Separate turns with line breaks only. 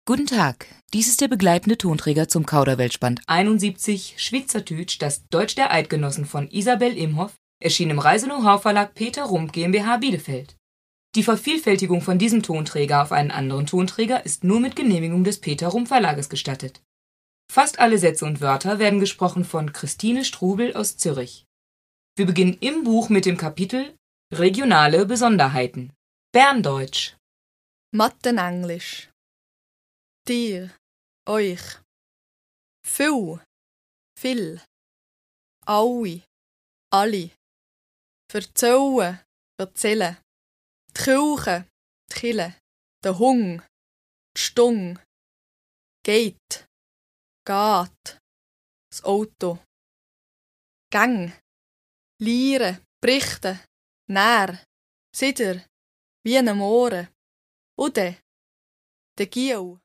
Guten Tag, dies ist der begleitende Tonträger zum Kauderwelschband 71 Schwyzertütsch, das Deutsch der Eidgenossen von Isabel Imhoff, erschienen im Reise-Know-how-Verlag Peter Rump GmbH Bielefeld. Die Vervielfältigung von diesem Tonträger auf einen anderen Tonträger ist nur mit Genehmigung des Peter Rump Verlages gestattet. Fast alle Sätze und Wörter werden gesprochen von Christine Strubel aus Zürich. Wir beginnen im Buch mit dem Kapitel Regionale Besonderheiten. Berndeutsch.
Mattenenglisch. Dir, euch. Viel, viel. Alle, alle. Verzählen, erzählen. Die Kirche, die Kille. Der Hung, die Stung. Geht, geht. Das Auto. Gang. Lieren, berichten. Nähr, sider. Wie einem Ohren. Ude. Der Giel.